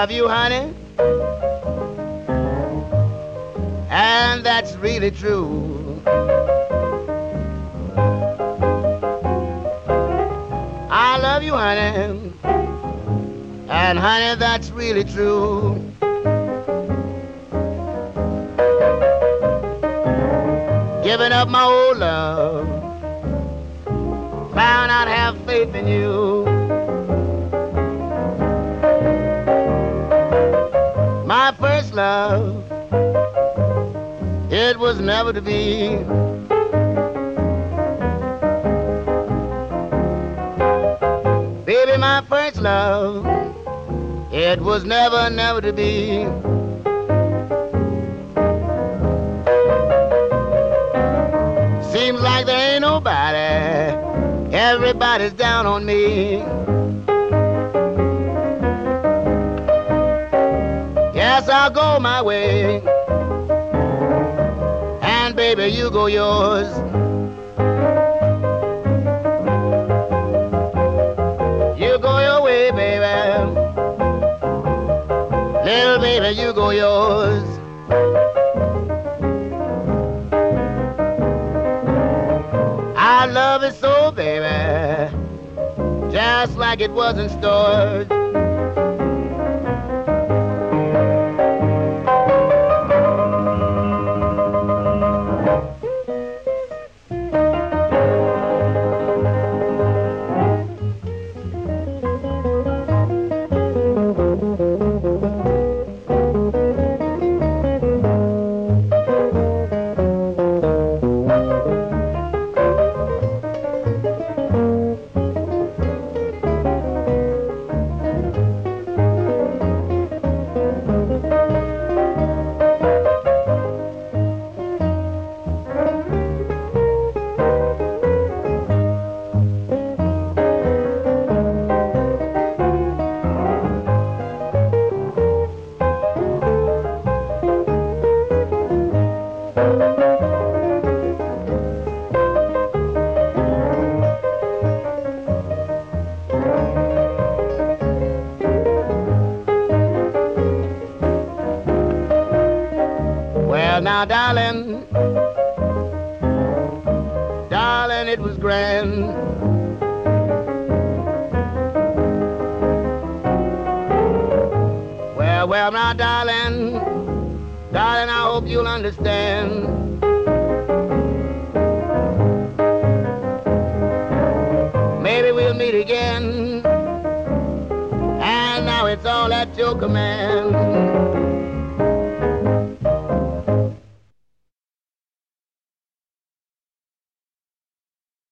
love you, honey, and that's really true. I love you, honey, and honey, that's really true. Giving up my old love, found I'd have faith in you. My first love, it was never to be. Baby, my first love, it was never, never to be. Seems like there ain't nobody, everybody's down on me. Yes, I'll go my way, and baby, you go yours. You go your way, baby. Little baby, you go yours. I love it so, baby, just like it wasn't stored. Well, now, darling, darling, it was grand. Well, now, darling, darling, I hope you'll understand. Maybe we'll meet again, and now it's all at your command.